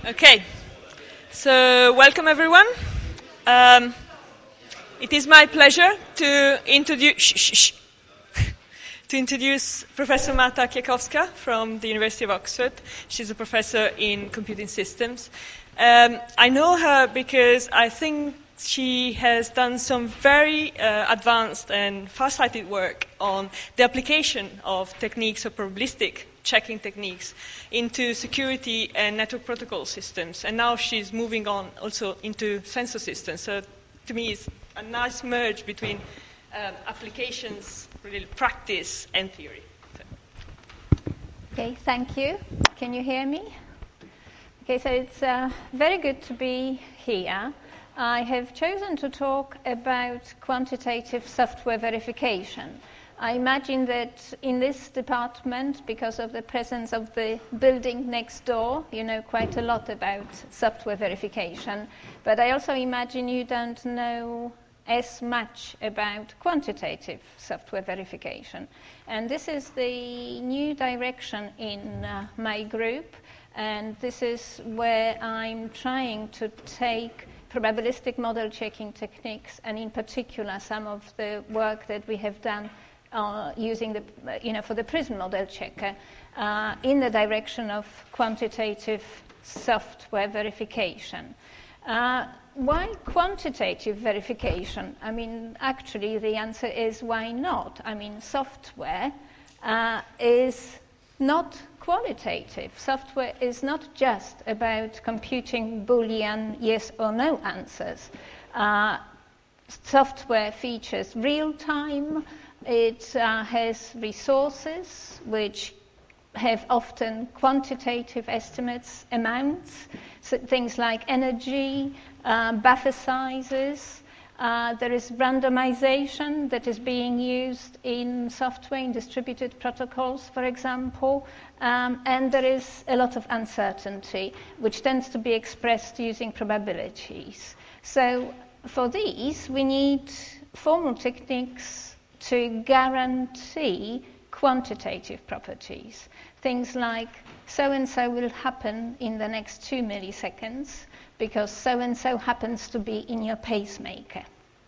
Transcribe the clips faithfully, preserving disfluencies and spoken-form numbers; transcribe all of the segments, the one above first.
Okay, so welcome everyone. Um, it is my pleasure to introduce shh, shh, shh, to introduce Professor Marta Kwiatkowska from the University of Oxford. She's a professor in computing systems. Um, I know her because I think she has done some very uh, advanced and far-sighted work on the application of techniques of probabilistic checking techniques into security and network protocol systems. And now she's moving on also into sensor systems. So to me, it's a nice merge between um, applications, really practice, and theory. So. Okay, thank you. Can you hear me? Okay, so it's uh, very good to be here. I have chosen to talk about quantitative software verification. I imagine that in this department, because of the presence of the building next door, you know quite a lot about software verification. But I also imagine you don't know as much about quantitative software verification. And this is the new direction in uh, my group. And this is where I'm trying to take probabilistic model checking techniques, and in particular some of the work that we have done Uh, using the, you know, for the PRISM model checker uh, in the direction of quantitative software verification. Uh, why quantitative verification? I mean, actually, the answer is why not? I mean, software uh, is not qualitative. Software is not just about computing Boolean yes or no answers. Uh, software features real-time. It uh, has resources which have often quantitative estimates, amounts, so things like energy, uh, buffer sizes. Uh, there is randomization that is being used in software, in distributed protocols, for example. Um, and there is a lot of uncertainty, which tends to be expressed using probabilities. So for these, we need formal techniques to guarantee quantitative properties. Things like so-and-so will happen in the next two milliseconds because so-and-so happens to be in your pacemaker.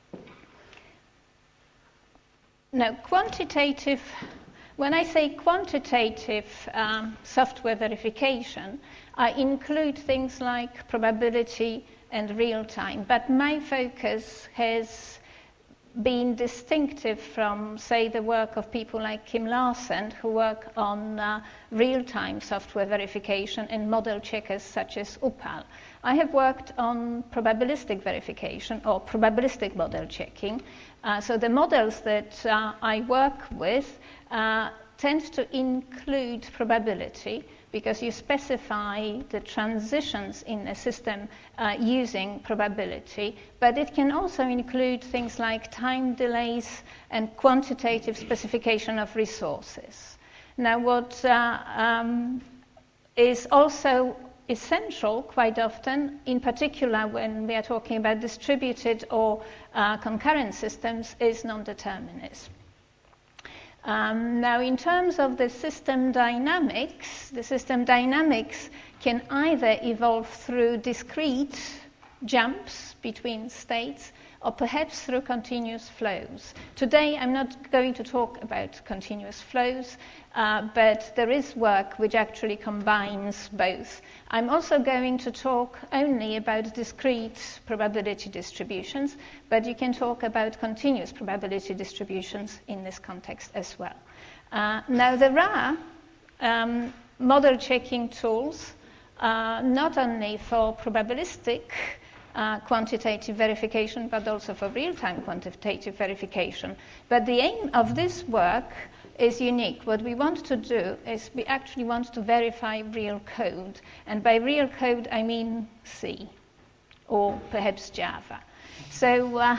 Now, quantitative, when I say quantitative um, software verification, I include things like probability and real-time, but my focus has been distinctive from, say, the work of people like Kim Larsen, who work on uh, real-time software verification and model checkers such as Upal. I have worked on probabilistic verification or probabilistic model checking. Uh, so the models that uh, I work with uh, tend to include probability, because you specify the transitions in a system uh, using probability, but it can also include things like time delays and quantitative specification of resources. Now, what uh, um, is also essential quite often, in particular when we are talking about distributed or uh, concurrent systems, is non-determinism. Um, now, in terms of the system dynamics, the system dynamics can either evolve through discrete jumps between states or perhaps through continuous flows. Today, I'm not going to talk about continuous flows, uh, but there is work which actually combines both. I'm also going to talk only about discrete probability distributions, but you can talk about continuous probability distributions in this context as well. Uh, now, there are um, model checking tools, uh, not only for probabilistic Uh, quantitative verification, but also for real-time quantitative verification. But the aim of this work is unique. What we want to do is we actually want to verify real code. And by real code, I mean C, or perhaps Java. So, uh,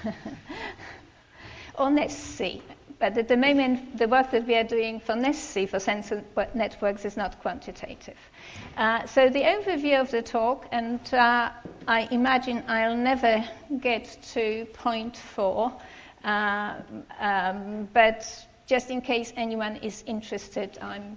or NESC. But at the moment, the work that we are doing for NESC, for sensor networks, is not quantitative. Uh, so the overview of the talk, and uh, I imagine I'll never get to point four, uh, um, but just in case anyone is interested, I'm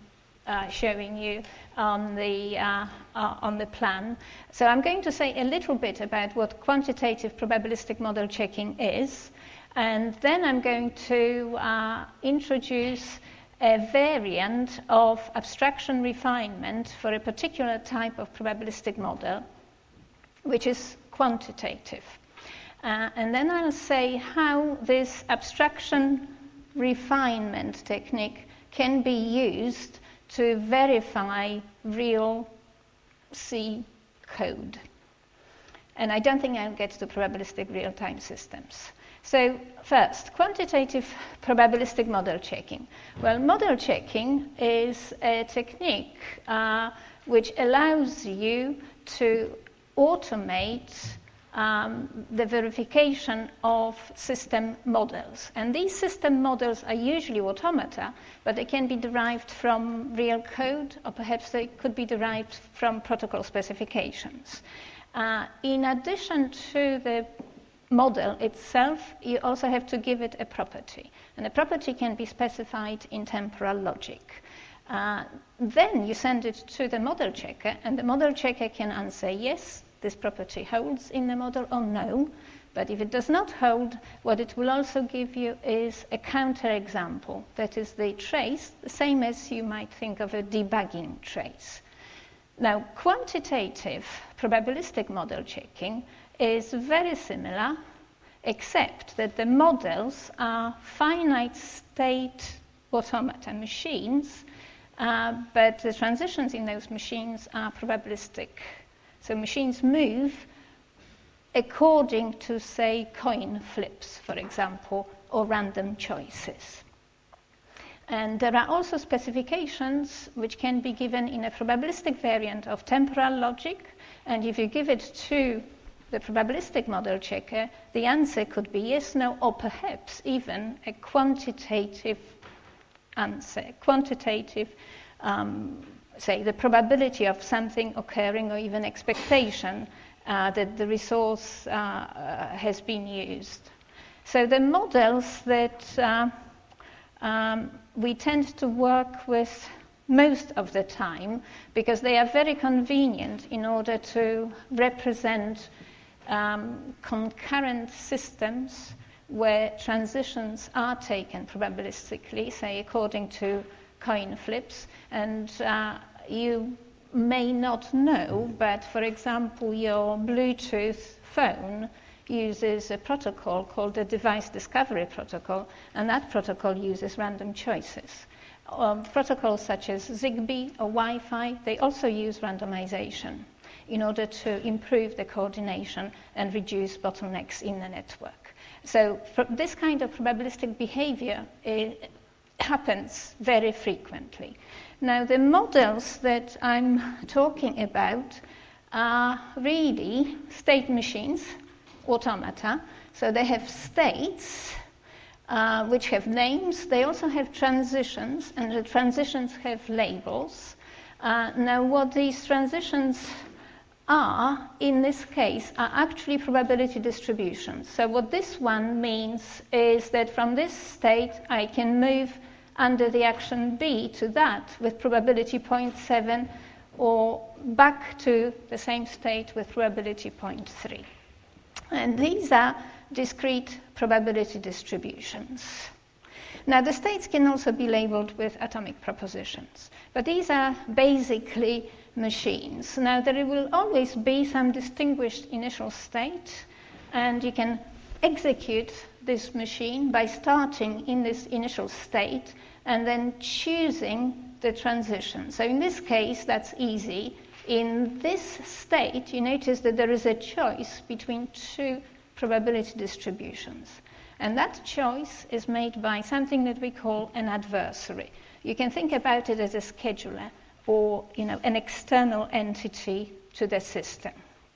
uh, showing you on the, uh, uh, on the plan. So I'm going to say a little bit about what quantitative probabilistic model checking is, and then I'm going to uh, introduce a variant of abstraction refinement for a particular type of probabilistic model, which is quantitative. Uh, and then I'll say how this abstraction refinement technique can be used to verify real C code. And I don't think I'll get to probabilistic real-time systems. So first, quantitative probabilistic model checking. Well, model checking is a technique uh, which allows you to automate um, the verification of system models. And these system models are usually automata, but they can be derived from real code, or perhaps they could be derived from protocol specifications. Uh, in addition to the model itself, you also have to give it a property. And the property can be specified in temporal logic. Uh, then you send it to the model checker, and the model checker can answer yes, this property holds in the model, or no. But if it does not hold, what it will also give you is a counterexample. That is the trace, the same as you might think of a debugging trace. Now, quantitative probabilistic model checking is very similar, except that the models are finite state automata machines, uh, but the transitions in those machines are probabilistic. So machines move according to, say, coin flips, for example, or random choices. And there are also specifications which can be given in a probabilistic variant of temporal logic, and if you give it to the probabilistic model checker, the answer could be yes, no, or perhaps even a quantitative answer, quantitative, um, say, the probability of something occurring, or even expectation uh, that the resource uh, uh, has been used. So the models that uh, um, we tend to work with most of the time, because they are very convenient in order to represent um, concurrent systems where transitions are taken probabilistically, say according to coin flips. And uh, you may not know, but for example, your Bluetooth phone uses a protocol called the Device Discovery Protocol, and that protocol uses random choices. Um, protocols such as Zigbee or Wi-Fi, they also use randomization in order to improve the coordination and reduce bottlenecks in the network. So this kind of probabilistic behavior it happens very frequently. Now, the models that I'm talking about are really state machines, automata. So they have states uh, which have names. They also have transitions, and the transitions have labels. Uh, now, what these transitions are, in this case, are actually probability distributions. So what this one means is that from this state, I can move under the action B to that with probability zero point seven, or back to the same state with probability zero point three. And these are discrete probability distributions. Now, the states can also be labeled with atomic propositions, but these are basically machines. Now, there will always be some distinguished initial state, and you can execute this machine by starting in this initial state and then choosing the transition. So in this case, that's easy. In this state, you notice that there is a choice between two probability distributions. And that choice is made by something that we call an adversary. You can think about it as a scheduler, or you know, an external entity to the system.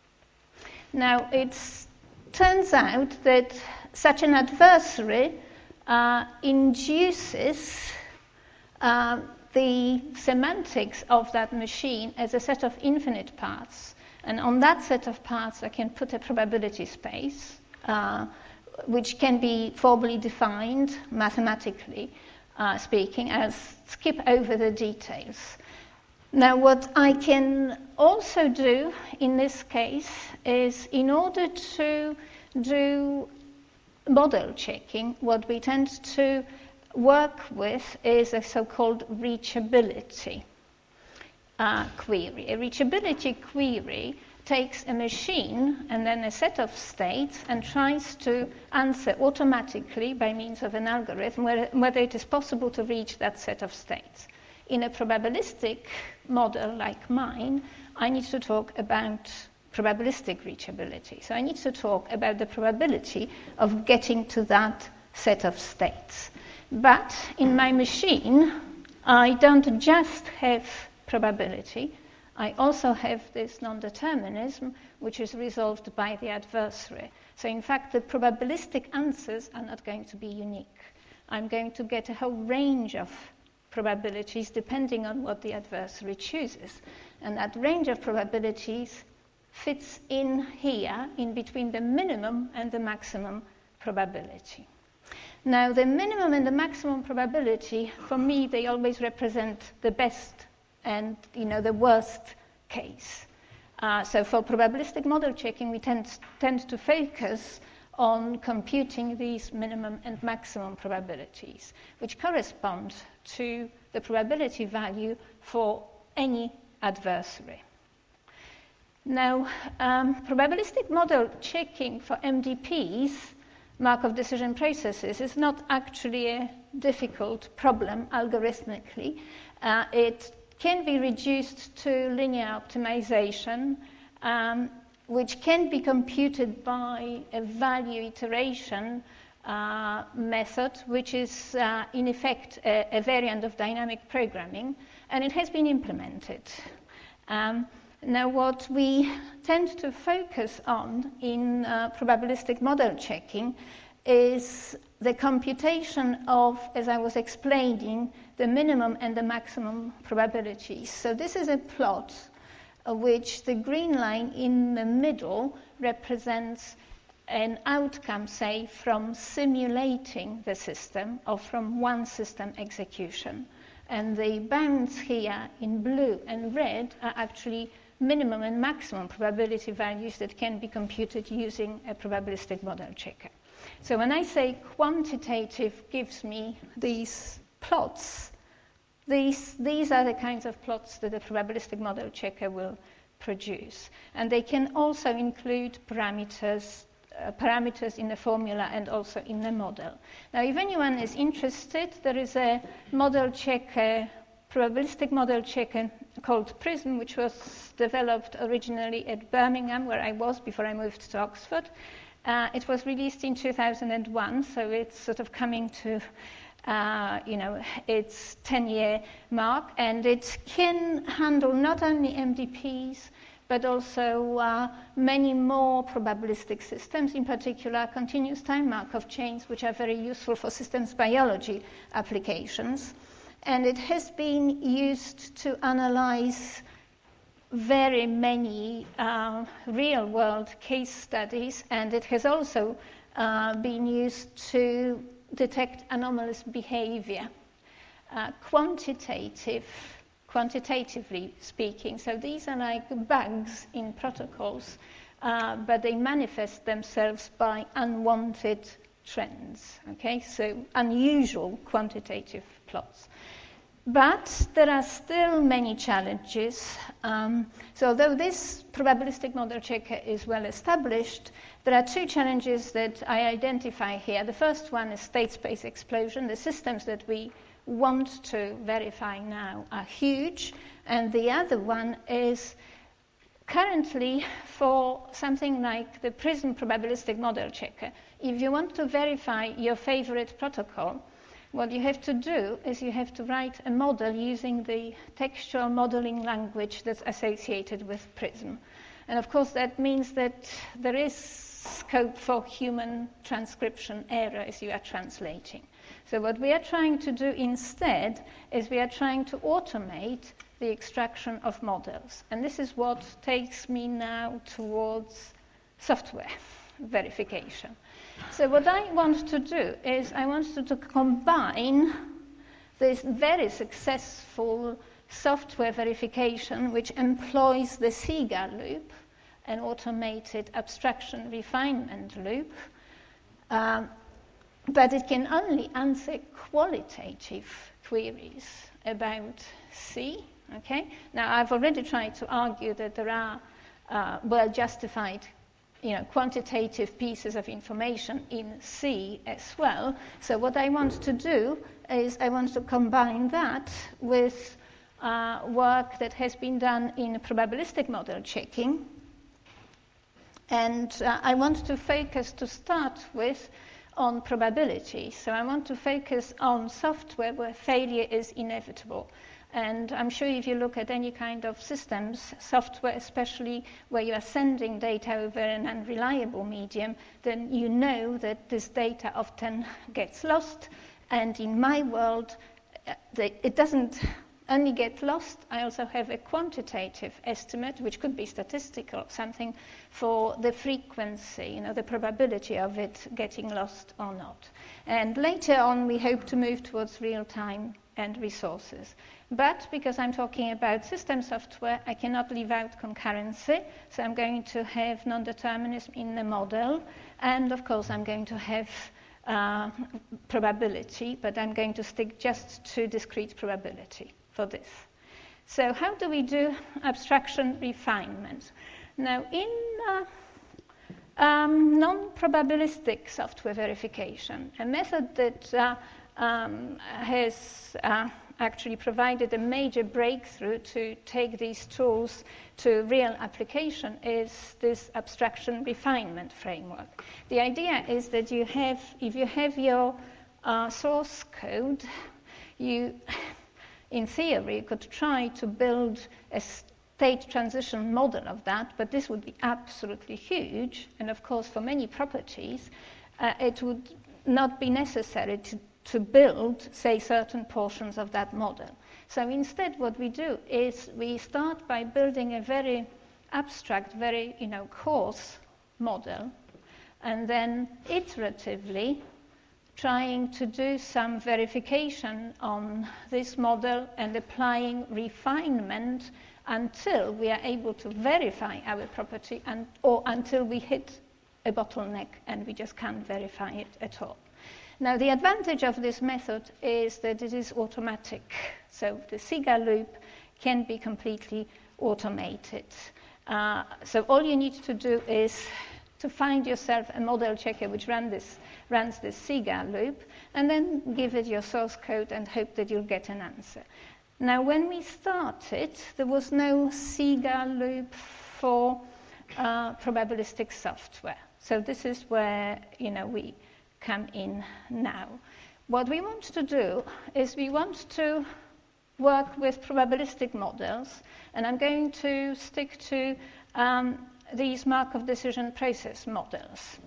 Now, it turns out that such an adversary uh, induces uh, the semantics of that machine as a set of infinite paths. And on that set of paths, I can put a probability space, uh, which can be formally defined mathematically. uh, speaking. I'll skip over the details. Now, what I can also do in this case is, in order to do model checking, what we tend to work with is a so-called reachability uh, query. A reachability query takes a machine and then a set of states and tries to answer automatically by means of an algorithm whether it is possible to reach that set of states. In a probabilistic model like mine, I need to talk about probabilistic reachability. So I need to talk about the probability of getting to that set of states. But in my machine, I don't just have probability, I also have this non-determinism, which is resolved by the adversary. So in fact, the probabilistic answers are not going to be unique. I'm going to get a whole range of probabilities depending on what the adversary chooses. And that range of probabilities fits in here, in between the minimum and the maximum probability. Now, the minimum and the maximum probability, for me, they always represent the best and, you know, the worst case. Uh, so for probabilistic model checking, we tend, tend to focus on computing these minimum and maximum probabilities, which correspond to the probability value for any adversary. Now, um, probabilistic model checking for M D Ps, Markov decision processes, is not actually a difficult problem algorithmically. Uh, it can be reduced to linear optimization, um, which can be computed by a value iteration uh, method, which is uh, in effect a, a variant of dynamic programming, and it has been implemented. Um, now, what we tend to focus on in uh, probabilistic model checking is the computation of, as I was explaining, the minimum and the maximum probabilities. So this is a plot of which the green line in the middle represents an outcome, say, from simulating the system or from one system execution. And the bounds here in blue and red are actually minimum and maximum probability values that can be computed using a probabilistic model checker. So when I say quantitative gives me these plots, these, these are the kinds of plots that a probabilistic model checker will produce. And they can also include parameters, uh, parameters in the formula and also in the model. Now, if anyone is interested, there is a model checker, probabilistic model checker called PRISM, which was developed originally at Birmingham, where I was before I moved to Oxford. Uh, it was released in two thousand one, so it's sort of coming to uh, you know, its ten-year mark, and it can handle not only M D Ps, but also uh, many more probabilistic systems, in particular continuous time Markov chains, which are very useful for systems biology applications. And it has been used to analyze very many uh, real-world case studies, and it has also uh, been used to detect anomalous behavior, uh, quantitative, quantitatively speaking. So these are like bugs in protocols, uh, but they manifest themselves by unwanted trends, okay? So unusual quantitative plots. But there are still many challenges. Um, so although this probabilistic model checker is well established, there are two challenges that I identify here. The first one is state space explosion. The systems that we want to verify now are huge. And the other one is currently for something like the PRISM probabilistic model checker. If you want to verify your favorite protocol, what you have to do is you have to write a model using the textual modeling language that's associated with PRISM. And of course, that means that there is scope for human transcription error as you are translating. So what we are trying to do instead is we are trying to automate the extraction of models. And this is what takes me now towards software verification. So what I want to do is I want to, to combine this very successful software verification which employs the SIGA loop, an automated abstraction refinement loop, um, but it can only answer qualitative queries about C. Okay? Now, I've already tried to argue that there are uh, well-justified, you know, quantitative pieces of information in C as well. So what I want to do is I want to combine that with uh, work that has been done in probabilistic model checking. And uh, I want to focus to start with on probability. So I want to focus on software where failure is inevitable. And I'm sure if you look at any kind of systems, software especially where you are sending data over an unreliable medium, then you know that this data often gets lost. And in my world, it doesn't only get lost. I also have a quantitative estimate, which could be statistical, something for the frequency, you know, the probability of it getting lost or not. And later on, we hope to move towards real-time and resources. But because I'm talking about system software, I cannot leave out concurrency. So I'm going to have non-determinism in the model. And of course, I'm going to have uh, probability, but I'm going to stick just to discrete probability for this. So how do we do abstraction refinement? Now, in uh, um, non-probabilistic software verification, a method that uh, um, has uh, actually provided a major breakthrough to take these tools to real application is this abstraction refinement framework. The idea is that you have, if you have your uh, source code, you, in theory, could try to build a state transition model of that, but this would be absolutely huge. And of course, for many properties, uh, it would not be necessary to to build, say, certain portions of that model. So instead, what we do is we start by building a very abstract, very, you know, coarse model, and then iteratively trying to do some verification on this model and applying refinement until we are able to verify our property, and, or until we hit a bottleneck and we just can't verify it at all. Now, the advantage of this method is that it is automatic. So the SIGA loop can be completely automated. Uh, so all you need to do is to find yourself a model checker which run this, runs this SIGA loop, and then give it your source code and hope that you'll get an answer. Now, when we started, there was no SIGA loop for uh, probabilistic software. So this is where, you know, we come in now. What we want to do is we want to work with probabilistic models, and I'm going to stick to um, these Markov decision process models.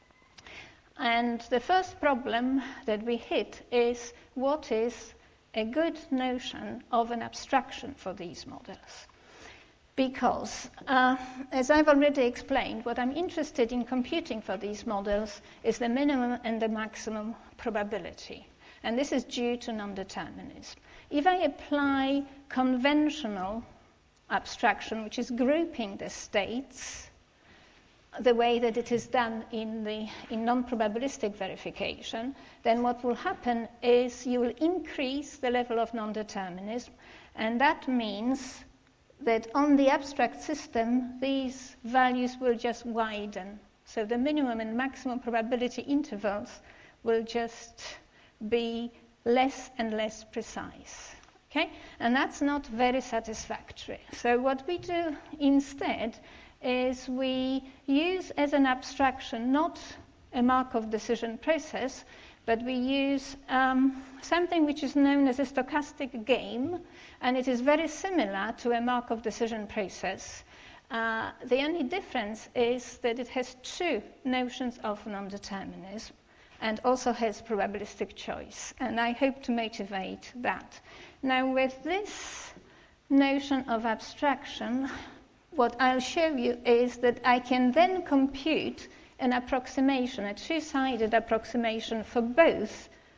And the first problem that we hit is what is a good notion of an abstraction for these models. Because, uh, as I've already explained, what I'm interested in computing for these models is the minimum and the maximum probability. And this is due to non-determinism. If I apply conventional abstraction, which is grouping the states, the way that it is done in, the, in non-probabilistic verification, then what will happen is you will increase the level of non-determinism, and that means that on the abstract system, these values will just widen. So the minimum and maximum probability intervals will just be less and less precise. Okay? And that's not very satisfactory. So what we do instead is we use as an abstraction not a Markov decision process, but we use um, something which is known as a stochastic game, and it is very similar to a Markov decision process. Uh, the only difference is that it has two notions of non-determinism and also has probabilistic choice, and I hope to motivate that. Now, with this notion of abstraction, what I'll show you is that I can then compute an approximation, a two-sided approximation for both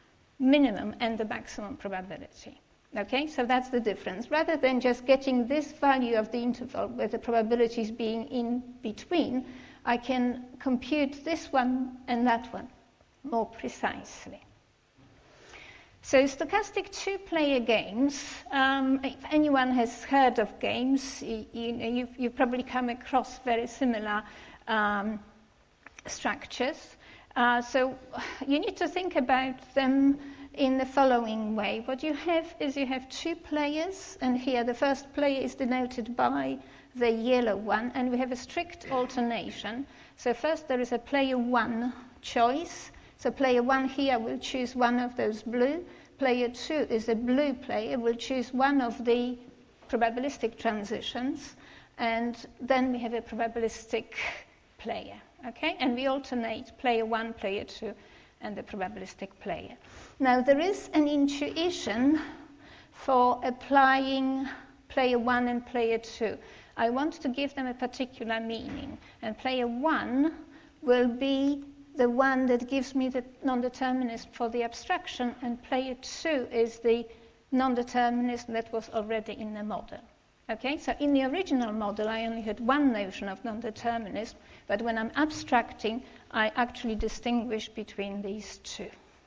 minimum and the maximum probability. Okay, so that's the difference. Rather than just getting this value of the interval with the probabilities being in between, I can compute this one and that one more precisely. So stochastic two-player games, um, if anyone has heard of games, you, you know, you've, you've probably come across very similar um, structures. Uh, so you need to think about them in the following way. What you have is you have two players, and here the first player is denoted by the yellow one, and we have a strict alternation. So first there is a player one choice. So player one here will choose one of those blue. Player two is a blue player, will choose one of the probabilistic transitions, and then we have a probabilistic player. Okay, and we alternate player one, player two, and the probabilistic player. Now, there is an intuition for applying player one and player two. I want to give them a particular meaning, and player one will be the one that gives me the non-determinism for the abstraction, and player two is the non-determinism that was already in the model. Okay, so in the original model, I only had one notion of non-determinism, but when I'm abstracting, I actually distinguish between these two.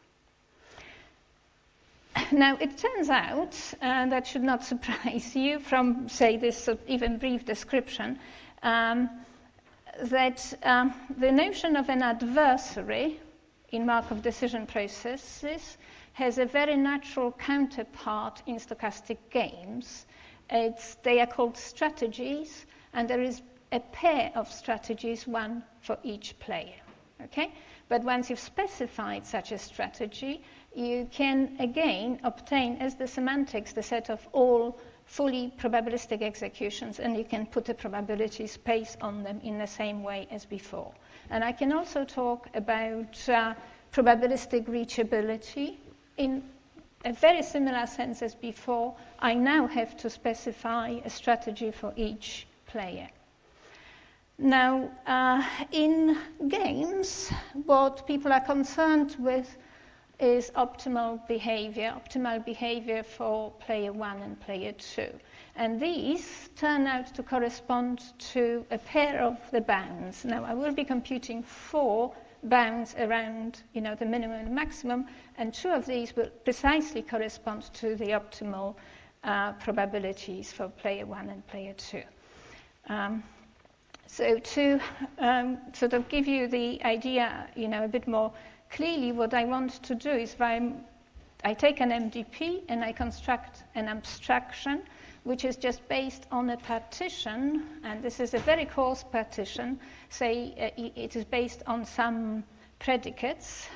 Now, it turns out, and that should not surprise you from, say, this even brief description, um, that um, the notion of an adversary in Markov decision processes has a very natural counterpart in stochastic games. It's, they are called strategies, and there is a pair of strategies, one for each player. Okay? But once you've specified such a strategy, you can again obtain as the semantics the set of all fully probabilistic executions, and you can put a probability space on them in the same way as before. And I can also talk about uh, probabilistic reachability in a very similar sense as before. I now have to specify a strategy for each player. Now, uh, in games, what people are concerned with is optimal behavior, optimal behavior for player one and player two. And these turn out to correspond to a pair of the bounds. Now, I will be computing four bounds around, you know, the minimum and maximum, and two of these will precisely correspond to the optimal uh, probabilities for player one and player two. Um, so to um, sort of give you the idea, you know, a bit more clearly, what I want to do is if I'm, I take an M D P and I construct an abstraction which is just based on a partition, and this is a very coarse partition. Say uh, it is based on some predicates,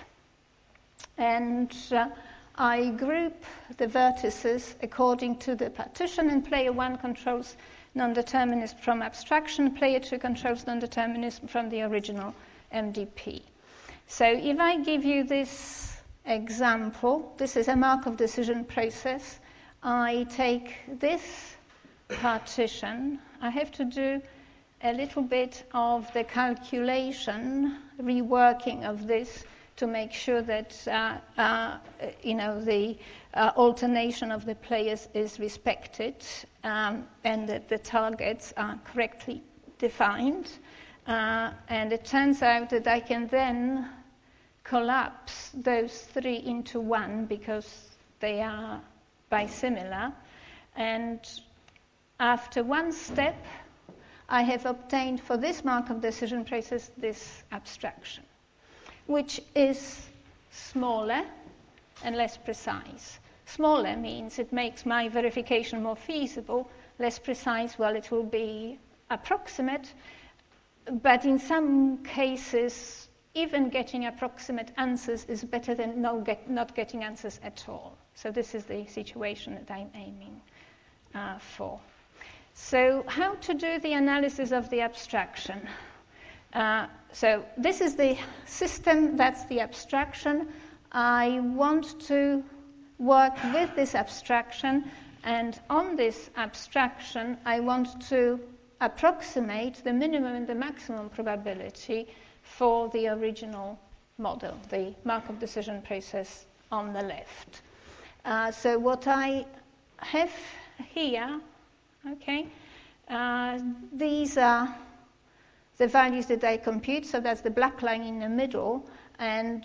and uh, I group the vertices according to the partition, and player one controls non-determinism from abstraction, player two controls non-determinism from the original M D P. So if I give you this example, this is a Markov decision process. I take this partition. I have to do a little bit of the calculation, reworking of this to make sure that uh, uh, you know, the uh, alternation of the players is respected um, and that the targets are correctly defined. Uh, and it turns out that I can then collapse those three into one because they are bisimilar. And after one step, I have obtained for this Markov decision process this abstraction, which is smaller and less precise. Smaller means it makes my verification more feasible. Less precise, well, it will be approximate. But in some cases, even getting approximate answers is better than no get, not getting answers at all. So this is the situation that I'm aiming uh, for. So how to do the analysis of the abstraction? Uh, so this is the system, that's the abstraction. I want to work with this abstraction, and on this abstraction, I want to approximate the minimum and the maximum probability for the original model, the Markov decision process on the left. Uh, so what I have here, okay, uh, these are the values that I compute, so that's the black line in the middle, and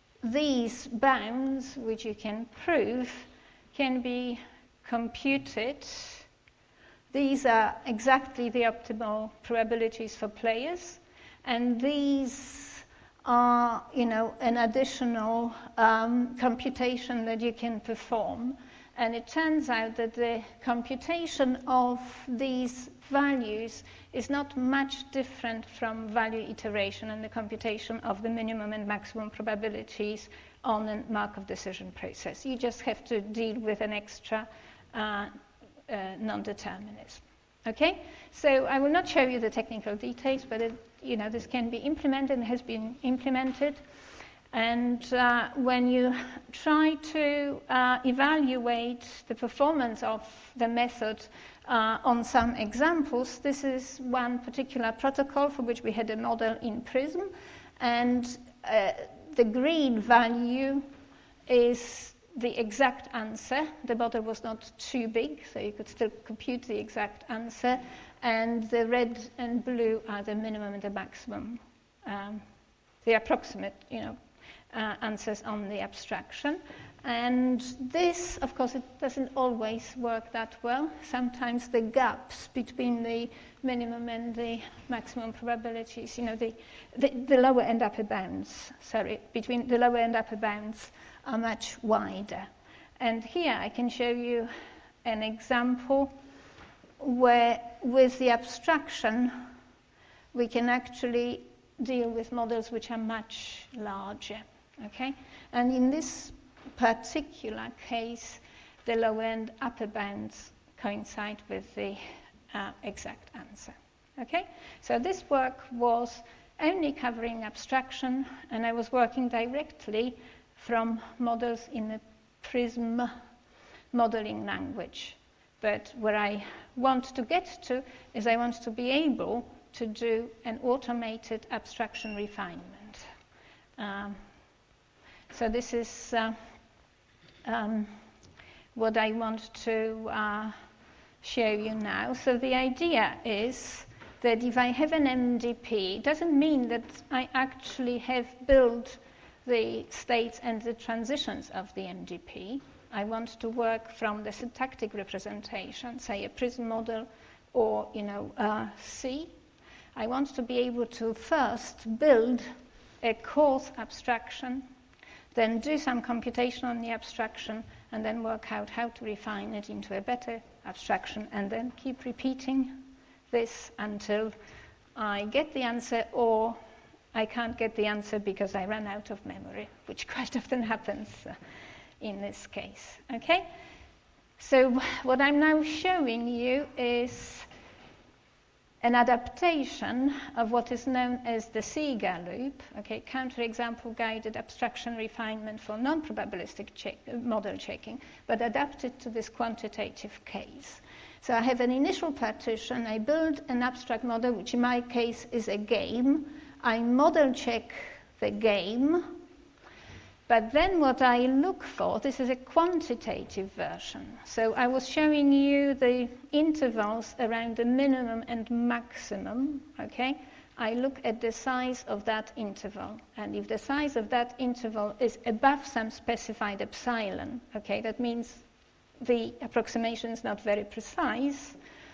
these bounds, which you can prove, can be computed. These are exactly the optimal probabilities for players, and these are, you know, an additional um, computation that you can perform. And it turns out that the computation of these values is not much different from value iteration and the computation of the minimum and maximum probabilities on a Markov decision process. You just have to deal with an extra uh, uh, non-determinism. Okay? So I will not show you the technical details, but it, you know, this can be implemented and has been implemented. And uh, when you try to uh, evaluate the performance of the method uh, on some examples, this is one particular protocol for which we had a model in PRISM. And uh, the green value is the exact answer. The model was not too big, so you could still compute the exact answer. And the red and blue are the minimum and the maximum, um, the approximate, you know, Uh, answers on the abstraction. And this, of course, it doesn't always work that well. Sometimes the gaps between the minimum and the maximum probabilities, you know, the, the, the lower and upper bounds, sorry, between the lower and upper bounds are much wider. And here I can show you an example where with the abstraction we can actually deal with models which are much larger. Okay, and in this particular case, the lower and upper bounds coincide with the uh, exact answer. Okay, so this work was only covering abstraction, and I was working directly from models in the PRISM modeling language. But where I want to get to is I want to be able to do an automated abstraction refinement. Um, So this is uh, um, what I want to uh, show you now. So the idea is that if I have an M D P, it doesn't mean that I actually have built the states and the transitions of the M D P. I want to work from the syntactic representation, say a PRISM model or, you know, uh, C. I want to be able to first build a coarse abstraction, then do some computation on the abstraction, and then work out how to refine it into a better abstraction, and then keep repeating this until I get the answer, or I can't get the answer because I ran out of memory, which quite often happens uh, in this case. Okay? So what I'm now showing you is an adaptation of what is known as the SIGA loop, okay, counterexample guided abstraction refinement for non-probabilistic check, model checking, but adapted to this quantitative case. So I have an initial partition, I build an abstract model, which in my case is a game. I model check the game, but then what I look for, this is a quantitative version. So I was showing you the intervals around the minimum and maximum, okay? I look at the size of that interval. And if the size of that interval is above some specified epsilon, okay, that means the approximation is not very precise,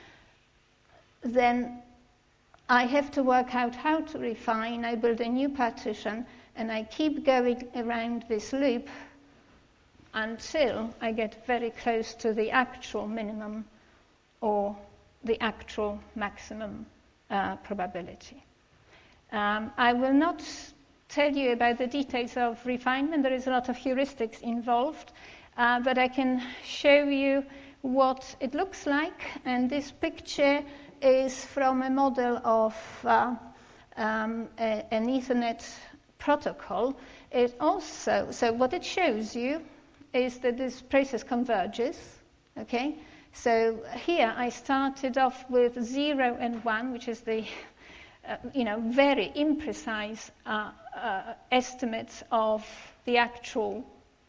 then I have to work out how to refine. I build a new partition, and I keep going around this loop until I get very close to the actual minimum or the actual maximum uh, probability. Um, I will not tell you about the details of refinement. There is a lot of heuristics involved, uh, but I can show you what it looks like. And this picture is from a model of uh, um, a, an Ethernet protocol. It also, so what it shows you is that this process converges, okay? So here I started off with zero and one, which is the, uh, you know, very imprecise uh, uh, estimates of the actual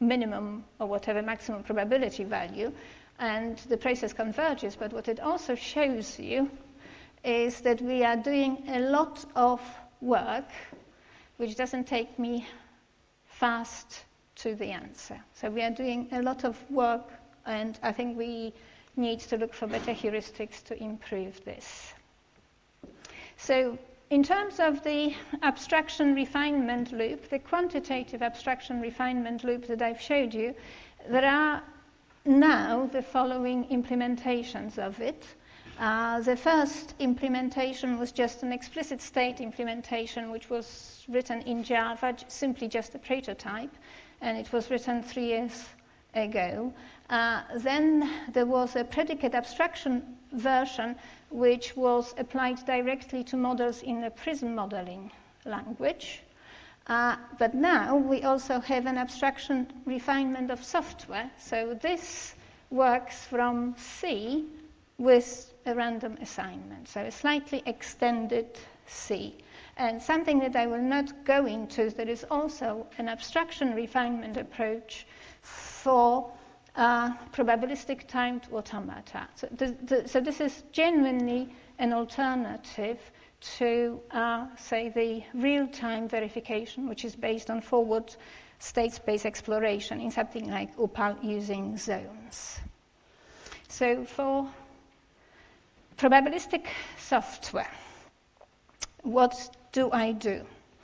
minimum or whatever maximum probability value, and the process converges. But what it also shows you is that we are doing a lot of work which doesn't take me fast to the answer. So we are doing a lot of work, and I think we need to look for better heuristics to improve this. So in terms of the abstraction refinement loop, the quantitative abstraction refinement loop that I've showed you, there are now the following implementations of it. Uh, the first implementation was just an explicit state implementation, which was written in Java, simply just a prototype, and it was written three years ago. Uh, then there was a predicate abstraction version, which was applied directly to models in the PRISM modeling language. Uh, but now we also have an abstraction refinement of software. So this works from C with a random assignment, so a slightly extended C. And something that I will not go into, there is also an abstraction refinement approach for uh, probabilistic timed automata. So, the, the, so this is genuinely an alternative to, uh, say, the real-time verification, which is based on forward state space exploration in something like U P A L using zones. So for probabilistic software, what do I do?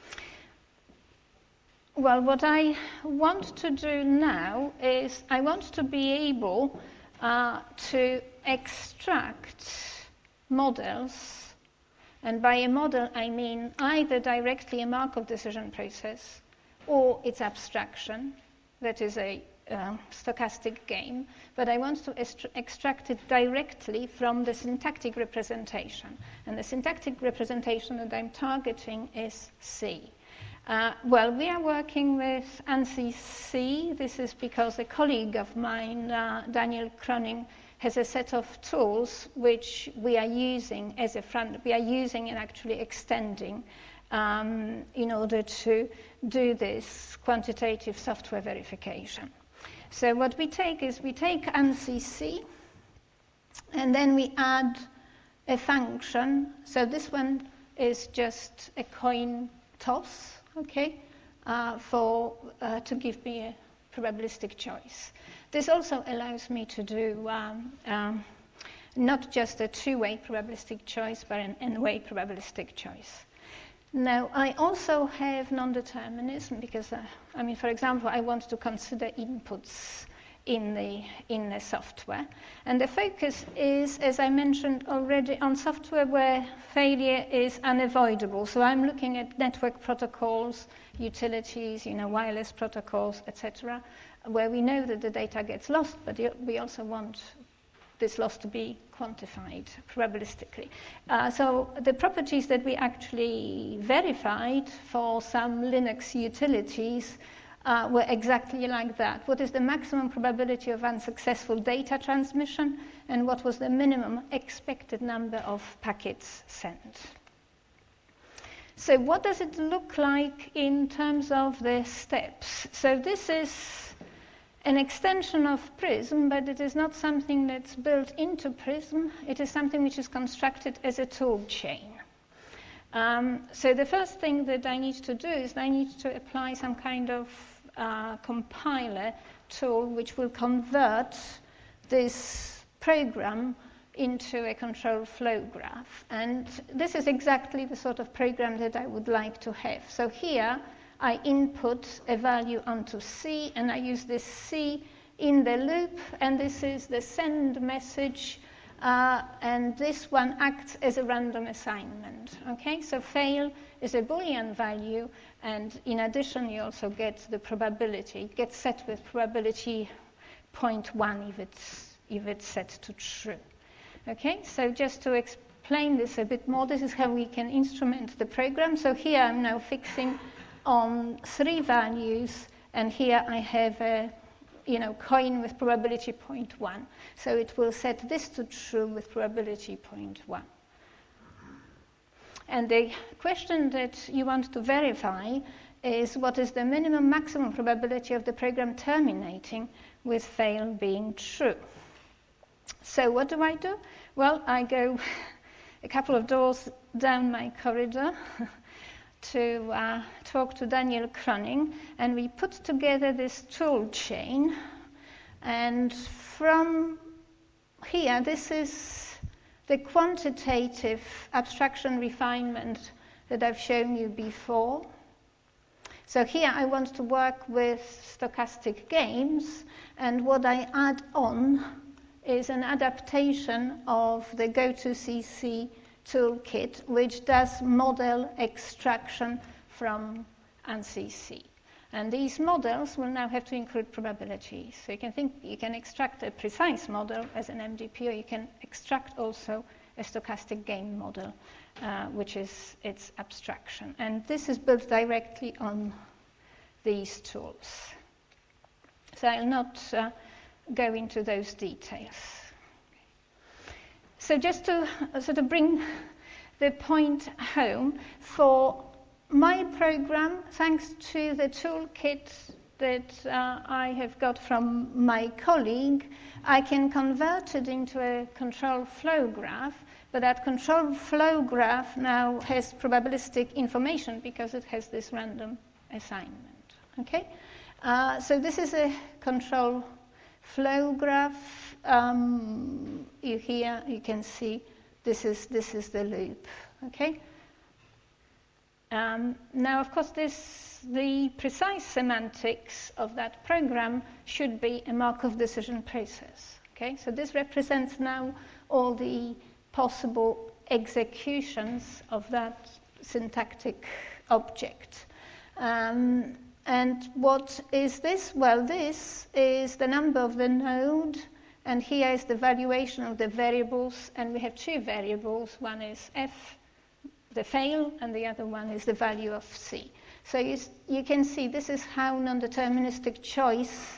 Well, what I want to do now is I want to be able uh, to extract models, and by a model I mean either directly a Markov decision process or its abstraction, that is a Uh, stochastic game, but I want to est- extract it directly from the syntactic representation. And the syntactic representation that I'm targeting is C. Uh, well, we are working with ANSI C. This is because a colleague of mine, uh, Daniel Kroning, has a set of tools which we are using as a front, we are using and actually extending um, in order to do this quantitative software verification. So what we take is we take ANSI C, and then we add a function. So this one is just a coin toss, okay, uh, for uh, to give me a probabilistic choice. This also allows me to do um, um, not just a two-way probabilistic choice, but an n-way probabilistic choice. Now, I also have non-determinism because, uh, I mean, for example, I want to consider inputs in the, in the software. And the focus is, as I mentioned already, on software where failure is unavoidable. So I'm looking at network protocols, utilities, you know, wireless protocols, et cetera, where we know that the data gets lost, but we also want this loss to be quantified probabilistically. Uh, so the properties that we actually verified for some Linux utilities uh, were exactly like that. What is the maximum probability of unsuccessful data transmission, and what was the minimum expected number of packets sent? So what does it look like in terms of the steps? So this is an extension of PRISM, but it is not something that's built into PRISM. It is something which is constructed as a tool chain. Um, so the first thing that I need to do is I need to apply some kind of uh, compiler tool which will convert this program into a control flow graph. And this is exactly the sort of program that I would like to have. So here, I input a value onto C, and I use this C in the loop, and this is the send message, uh, and this one acts as a random assignment. Okay, so fail is a Boolean value, and in addition, you also get the probability. It gets set with probability zero point one if it's, if it's set to true. Okay, so just to explain this a bit more, this is how we can instrument the program. So here I'm now fixing on three values, and here I have a you know, coin with probability zero point one. So it will set this to true with probability zero point one. And the question that you want to verify is what is the minimum maximum probability of the program terminating with fail being true. So what do I do? Well, I go a couple of doors down my corridor to uh, talk to Daniel Kroning, and we put together this tool chain. And from here, this is the quantitative abstraction refinement that I've shown you before. So here I want to work with stochastic games, and what I add on is an adaptation of the Go to C C toolkit, which does model extraction from ANSI C. And these models will now have to include probabilities. So you can think you can extract a precise model as an M D P, or you can extract also a stochastic game model, uh, which is its abstraction. And this is built directly on these tools. So I'll not uh, go into those details. So just to uh, sort of bring the point home, for my program, thanks to the toolkit that uh, I have got from my colleague, I can convert it into a control flow graph, but that control flow graph now has probabilistic information because it has this random assignment. Okay? Uh, so this is a control flow graph. Um, you here you can see this is this is the loop. Okay. Um, now, of course, this the precise semantics of that program should be a Markov decision process. Okay. So this represents now all the possible executions of that syntactic object. Um, And what is this? Well, this is the number of the node, and here is the valuation of the variables, and we have two variables. One is f, the fail, and the other one is the value of c. So you, you can see this is how non-deterministic choice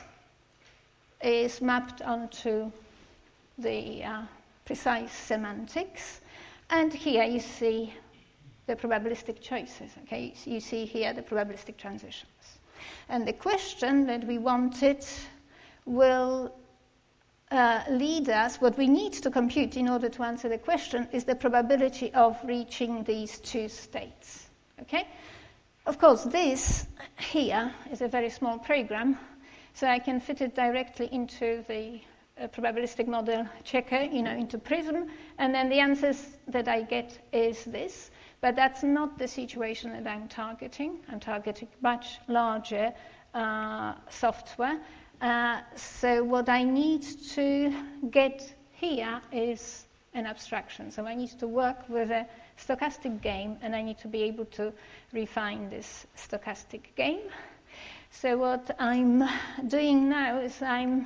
is mapped onto the uh, precise semantics. And here you see the probabilistic choices. Okay, you see here the probabilistic transitions. And the question that we wanted will uh, lead us, what we need to compute in order to answer the question is the probability of reaching these two states. Okay? Of course, this here is a very small program, so I can fit it directly into the uh, probabilistic model checker, you know, into Prism, and then the answers that I get is this. But that's not the situation that I'm targeting. I'm targeting much larger uh, software. Uh, so what I need to get here is an abstraction. So I need to work with a stochastic game, and I need to be able to refine this stochastic game. So what I'm doing now is I'm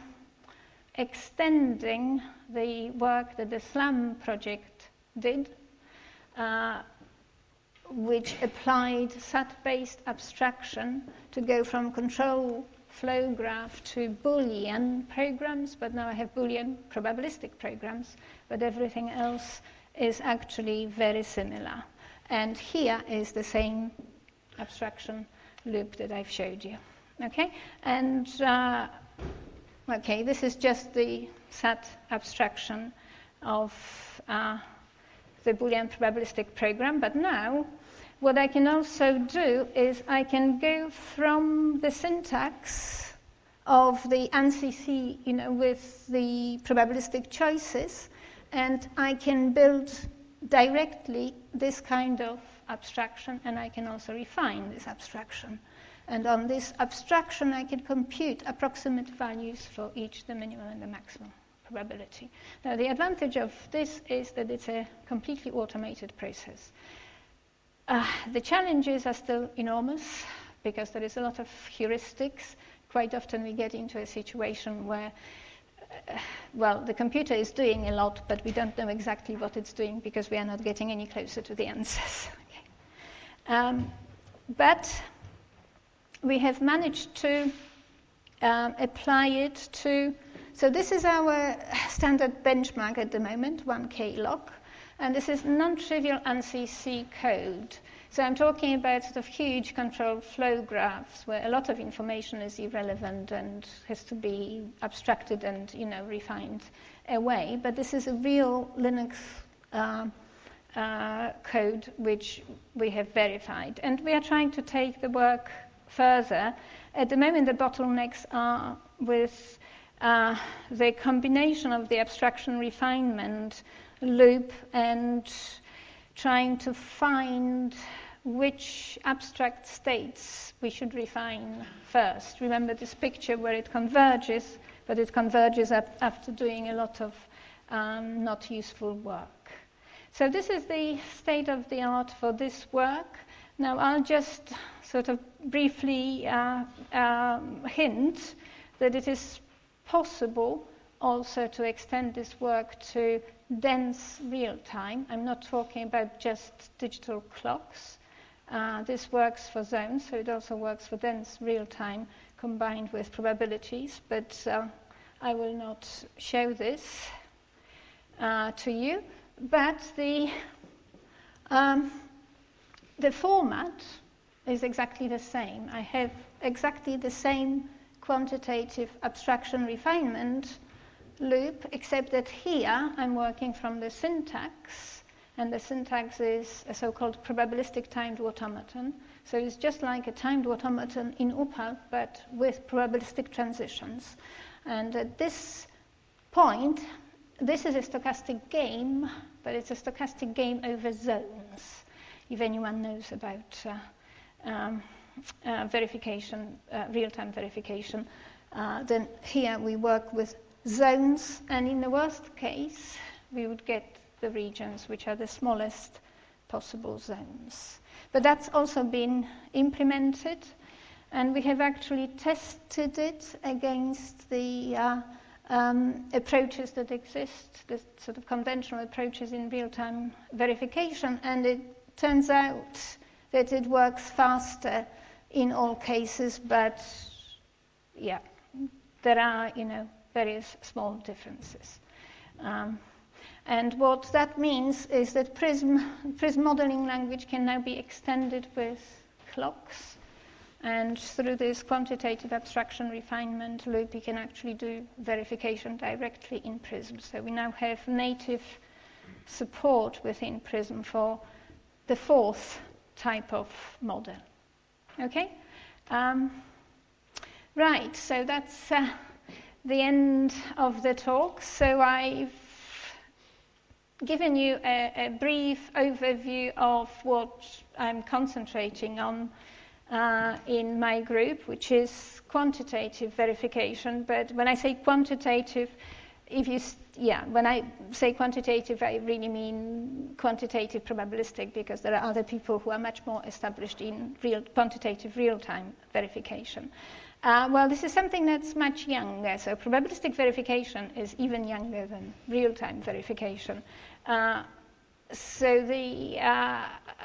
extending the work that the SLAM project did, uh, which applied S A T-based abstraction to go from control flow graph to Boolean programs, but now I have Boolean probabilistic programs, but everything else is actually very similar. And here is the same abstraction loop that I've showed you. Okay? And, uh, okay, this is just the S A T abstraction of uh, the Boolean probabilistic program, but now what I can also do is I can go from the syntax of the ANSI C, you know, with the probabilistic choices, and I can build directly this kind of abstraction, and I can also refine this abstraction. And on this abstraction, I can compute approximate values for each, the minimum and the maximum probability. Now, the advantage of this is that it's a completely automated process. Uh, the challenges are still enormous because there is a lot of heuristics. Quite often we get into a situation where, uh, well, the computer is doing a lot, but we don't know exactly what it's doing because we are not getting any closer to the answers. Okay. Um, but we have managed to um, apply it to, so this is our standard benchmark at the moment, one K log. And this is non-trivial ANSI C code. So I'm talking about sort of huge control flow graphs where a lot of information is irrelevant and has to be abstracted and, you know, refined away. But this is a real Linux uh, uh, code which we have verified. And we are trying to take the work further. At the moment, the bottlenecks are with uh, the combination of the abstraction refinement loop and trying to find which abstract states we should refine first. Remember this picture where it converges, but it converges after doing a lot of um, not useful work. So this is the state of the art for this work. Now I'll just sort of briefly uh, um, hint that it is possible also to extend this work to dense real-time. I'm not talking about just digital clocks. Uh, this works for zones, so it also works for dense real-time combined with probabilities, but uh, I will not show this uh, to you. But the, um, the format is exactly the same. I have exactly the same quantitative abstraction refinement loop, except that here I'm working from the syntax, and the syntax is a so-called probabilistic timed automaton. So it's just like a timed automaton in Opal, but with probabilistic transitions. And at this point, this is a stochastic game, but it's a stochastic game over zones, if anyone knows about uh, um, uh, verification, uh, real-time verification. Uh, then here we work with zones, and in the worst case, we would get the regions which are the smallest possible zones. But that's also been implemented, and we have actually tested it against the uh, um, approaches that exist, the sort of conventional approaches in real-time verification, and it turns out that it works faster in all cases, but yeah, there are, you know, various small differences. Um, and what that means is that Prism, Prism modeling language can now be extended with clocks, and through this quantitative abstraction refinement loop, you can actually do verification directly in Prism. So we now have native support within Prism for the fourth type of model. Okay? Um, right, so that's uh, the end of the talk. So I've given you a, a brief overview of what I'm concentrating on uh, in my group, which is quantitative verification. But when I say quantitative, if you, yeah, when I say quantitative, I really mean quantitative probabilistic, because there are other people who are much more established in real, quantitative real-time verification. Uh, well, this is something that's much younger. So probabilistic verification is even younger than real-time verification. Uh, so the uh,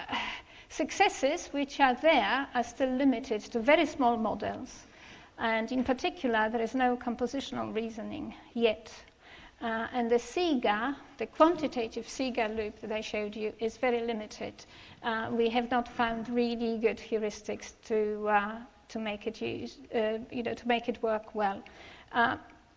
successes which are there are still limited to very small models. And in particular, there is no compositional reasoning yet. Uh, and the SIGA, the quantitative SIGA loop that I showed you, is very limited. Uh, we have not found really good heuristics to uh, to make it use, uh, you know, to make it work well. Uh,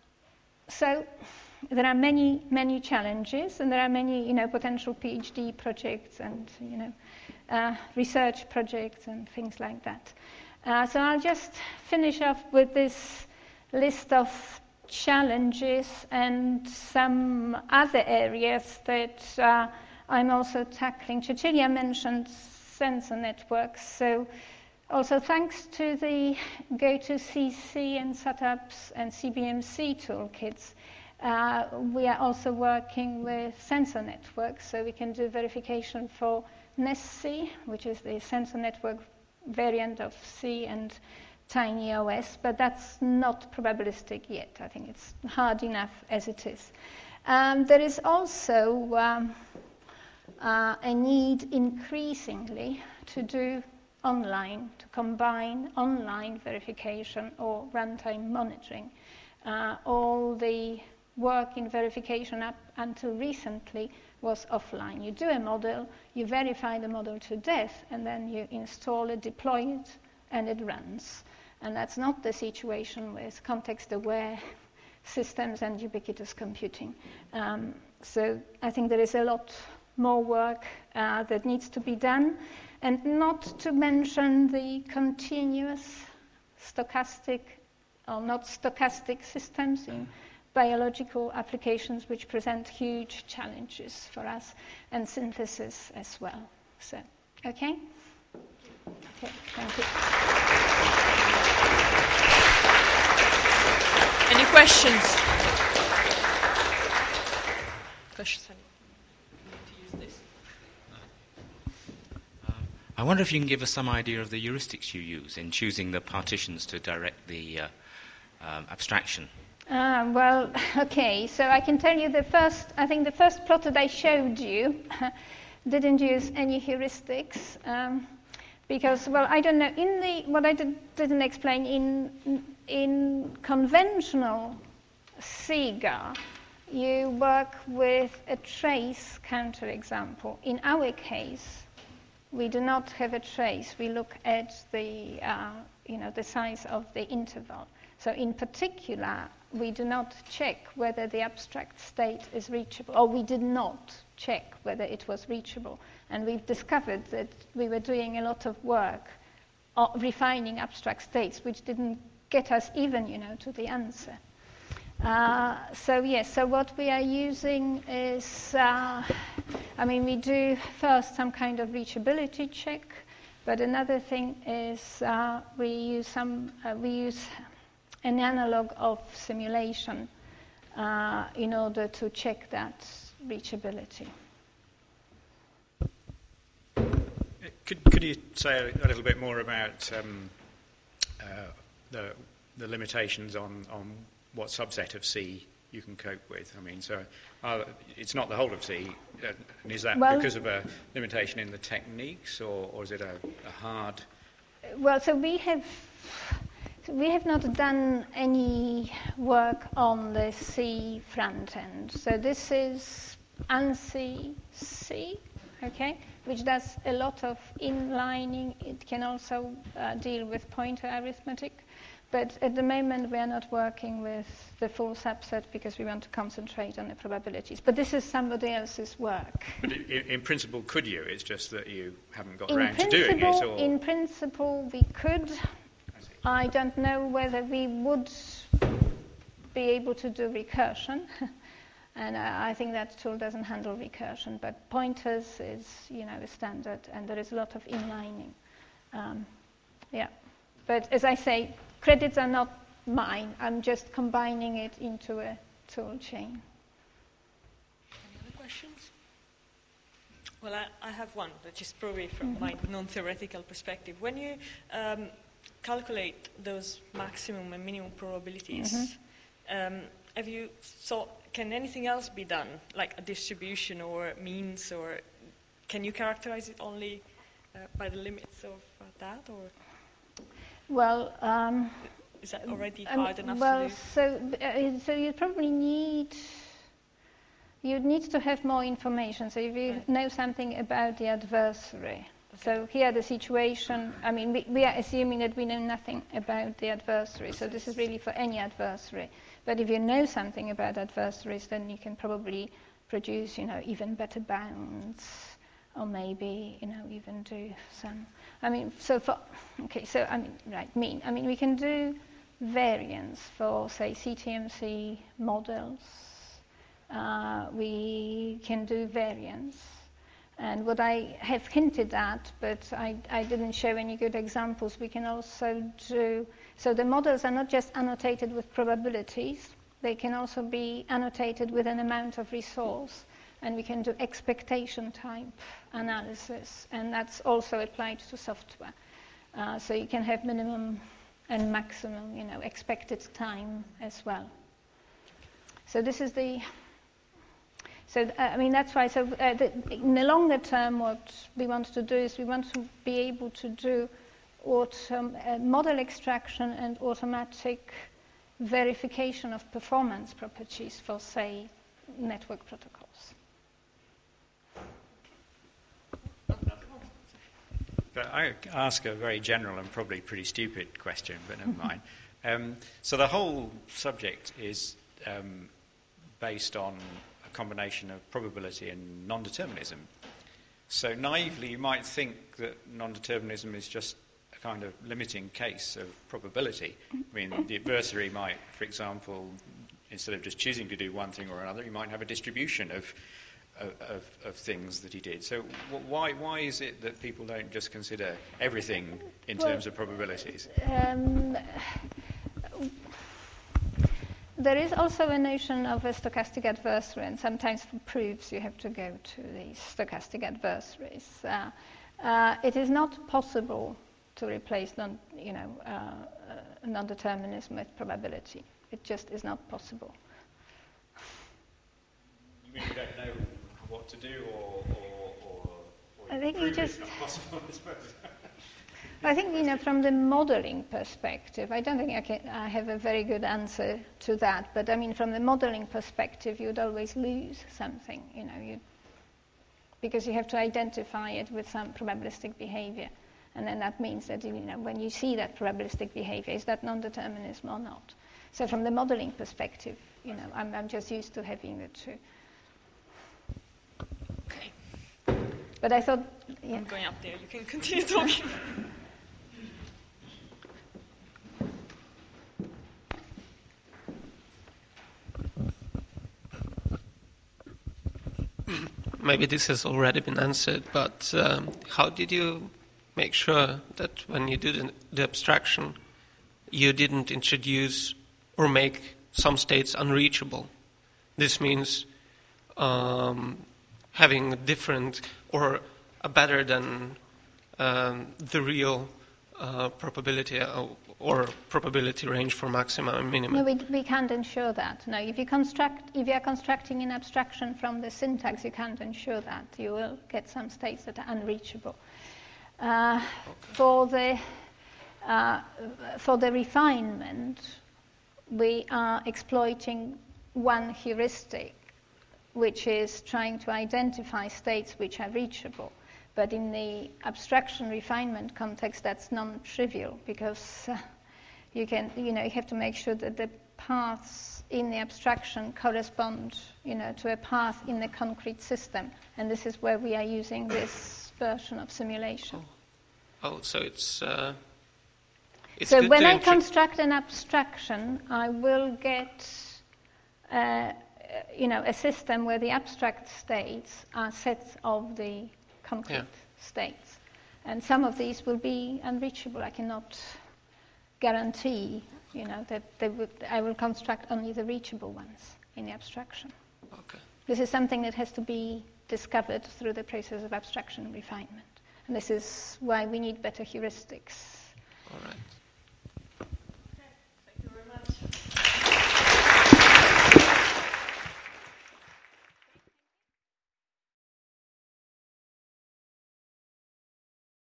so there are many, many challenges, and there are many, you know, potential PhD projects and, you know, uh, research projects and things like that. Uh, so I'll just finish off with this list of challenges and some other areas that uh, I'm also tackling. Cecilia mentioned sensor networks, so also thanks to the Go to C C and SATAPS and C B M C toolkits, uh, we are also working with sensor networks, so we can do verification for NES-C, which is the sensor network variant of C and TinyOS, but that's not probabilistic yet. I think it's hard enough as it is. Um, there is also um, uh, a need increasingly to do online, to combine online verification or runtime monitoring. Uh, all the work in verification up until recently was offline. You do a model, you verify the model to death, and then you install it, deploy it, and it runs. And that's not the situation with context-aware systems and ubiquitous computing. Um, so I think there is a lot more work uh, that needs to be done, and not to mention the continuous stochastic or not stochastic systems in biological applications, which present huge challenges for us, and synthesis as well. So, okay? Okay, thank you. Any questions? Questions? I wonder if you can give us some idea of the heuristics you use in choosing the partitions to direct the uh, um, abstraction. Uh, well, okay, so I can tell you the first, I think the first plot that I showed you didn't use any heuristics um, because, well, I don't know, in the, what I did, didn't explain, in, in conventional SIGA, you work with a trace counterexample. In our case, we do not have a trace. We look at the, uh, you know, the size of the interval. So in particular, we do not check whether the abstract state is reachable, or we did not check whether it was reachable. And we've discovered that we were doing a lot of work refining abstract states, which didn't get us even, you know, to the answer. Uh, so yes, so what we are using is, uh, I mean, we do first some kind of reachability check, but another thing is uh, we use some, uh, we use an analog of simulation uh, in order to check that reachability. Could, could you say a little bit more about um, uh, the, the limitations on, on what subset of C you can cope with? I mean, so uh, it's not the whole of C, uh, and is that well, because of a limitation in the techniques, or, or is it a, a hard... Well, so we have... We have not done any work on the C front end. So this is ANSI C, okay, which does a lot of inlining. It can also uh, deal with pointer arithmetic. But at the moment, we are not working with the full subset because we want to concentrate on the probabilities. But this is somebody else's work. But in, in principle, could you? It's just that you haven't got in around to doing it? Or? In principle, we could. I don't know whether we would be able to do recursion, and I, I think that tool doesn't handle recursion, but pointers is, you know, a standard, and there is a lot of inlining. Um, yeah, but as I say, credits are not mine. I'm just combining it into a tool chain. Any other questions? Well, I, I have one, which is probably from mm-hmm. my non-theoretical perspective. When you um, calculate those maximum and minimum probabilities, mm-hmm. um, have you thought, can anything else be done, like a distribution or means, or can you characterize it only uh, by the limits of uh, that, or? Well, um, is that already hard um, enough well, to do? so uh, so you probably need you need to have more information. So if you right. know something about the adversary. So here the situation, I mean, we, we are assuming that we know nothing about the adversary, so this is really for any adversary. But if you know something about adversaries, then you can probably produce, you know, even better bounds, or maybe, you know, even do some, I mean, so for, okay, so, I mean, right, mean, I mean, we can do variance for, say, C T M C models. Uh, we can do variance. And what I have hinted at, but I, I didn't show any good examples, we can also do, so the models are not just annotated with probabilities, they can also be annotated with an amount of resource, and we can do expectation type analysis, and that's also applied to software. Uh, so you can have minimum and maximum, you know, expected time as well. So this is the... So, uh, I mean, that's why, so uh, the, in the longer term, what we want to do is we want to be able to do autom- uh, model extraction and automatic verification of performance properties for, say, network protocols. But I ask a very general and probably pretty stupid question, but never mind. Um, so the whole subject is um, based on a combination of probability and non-determinism. So naively, you might think that non-determinism is just a kind of limiting case of probability. I mean, the adversary might, for example, instead of just choosing to do one thing or another, he might have a distribution of Of, of, of things that he did. So w- why why is it that people don't just consider everything in well, terms of probabilities? Um, there is also a notion of a stochastic adversary, and sometimes for proofs you have to go to these stochastic adversaries. Uh, uh, it is not possible to replace non, you know, uh, uh, non-determinism with probability. It just is not possible. You mean you don't know what to do, or, or, or, or I think you just. Not possible, I suppose. I think, you know, from the modeling perspective, I don't think I can. I have a very good answer to that. But I mean, from the modeling perspective, you'd always lose something, you know, you because you have to identify it with some probabilistic behavior, and then that means that, you know, when you see that probabilistic behavior, is that non-determinism or not? So from the modeling perspective, you know, I'm, I'm just used to having the two. Okay. But I thought, yeah. I'm going up there. You can continue talking. Maybe this has already been answered, but um, how did you make sure that when you did the abstraction, you didn't introduce or make some states unreachable? This means um, having a different or a better than um, the real uh, probability uh, or probability range for maximum and minimum. No, we, we can't ensure that. No, if you construct, if you are constructing an abstraction from the syntax, you can't ensure that. You will get some states that are unreachable. Uh, okay. For the uh, for the refinement, we are exploiting one heuristic, which is trying to identify states which are reachable. But in the abstraction refinement context, that's non-trivial, because uh, you can, you know, you have to make sure that the paths in the abstraction correspond, you know, to a path in the concrete system. And this is where we are using this version of simulation. Oh, oh so it's. Uh, it's so when I intri- construct an abstraction, I will get, uh, you know, a system where the abstract states are sets of the concrete yeah. states. And some of these will be unreachable. I cannot guarantee, you know, that they would, I will construct only the reachable ones in the abstraction. Okay. This is something that has to be discovered through the process of abstraction refinement. And this is why we need better heuristics. All right.